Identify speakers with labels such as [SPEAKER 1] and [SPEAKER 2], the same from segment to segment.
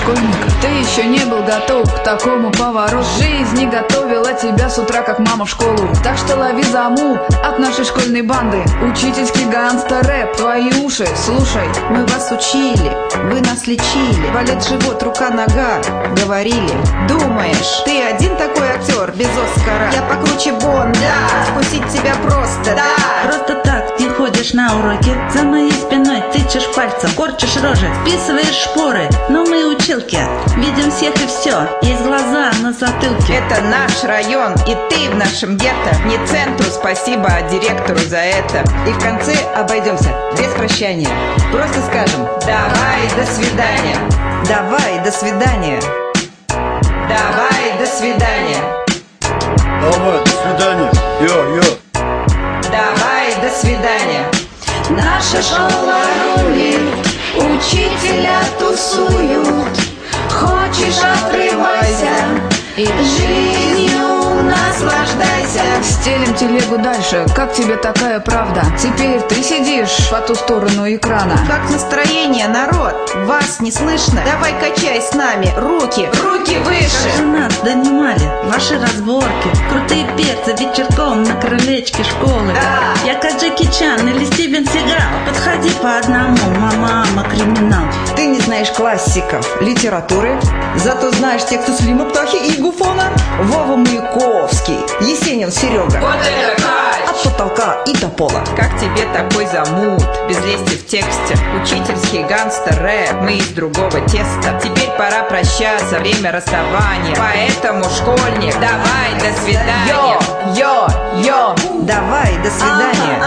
[SPEAKER 1] школьник, ты еще не был готов к такому повороту. Жизнь не готовила тебя с утра, как мама в школу. Так что лови заму от нашей школьной банды. Учительский гангстер-рэп, твои уши слушай.
[SPEAKER 2] Мы вас учили, вы нас лечили. Болит живот, рука-нога, говорили. Думаешь, ты один такой актер без Оскара? Я покруче Бонда, вкусить тебя просто, да.
[SPEAKER 3] Просто так ты ходишь на уроки, за моей спиной тычешь пальцем, корчишь рожи, вписываешь шпоры. Но мы училки, видим всех и все, есть глаза на затылке.
[SPEAKER 2] Это наш район, и ты в нашем гетто. Не центру спасибо, а директору за это. И в конце обойдемся без прощания. Просто скажем: давай, до свидания. Давай, до свидания. Давай, до свидания.
[SPEAKER 4] Давай, до свидания. Йо-йо.
[SPEAKER 2] Давай, до свидания.
[SPEAKER 5] Наша школа рулит, учителя тусуют. Хочешь, отрывайся и жизнью наслаждайся.
[SPEAKER 1] Стелим телегу дальше, как тебе такая правда? Теперь ты сидишь по ту сторону экрана.
[SPEAKER 2] Как настроение, народ? Вас не слышно? Давай качай с нами, руки выше.
[SPEAKER 3] Как же нас донимали ваши разборки, крутые перцы вечерком на крылечке школы.
[SPEAKER 2] Да.
[SPEAKER 3] Я как Джеки Чан или Стивен Сигал, подходи по одному, мама, криминал.
[SPEAKER 2] Ты не знаешь классиков литературы, зато знаешь тексту Слима, Птахи и Гуфона. Вова Маяковский, Есенин, Серега.
[SPEAKER 5] Вот это кайф!
[SPEAKER 2] От потолка и до пола. Как тебе такой замут, без лести в тексте? Учительский гангстер-рэп, мы из другого теста. Теперь пора прощаться, время расставания. Поэтому, школьник, давай, до свидания. Йо, давай, до свидания.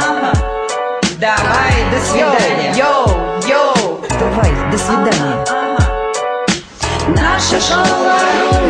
[SPEAKER 2] Давай, до свидания. Давай, до свидания.
[SPEAKER 5] Наша школа рулит.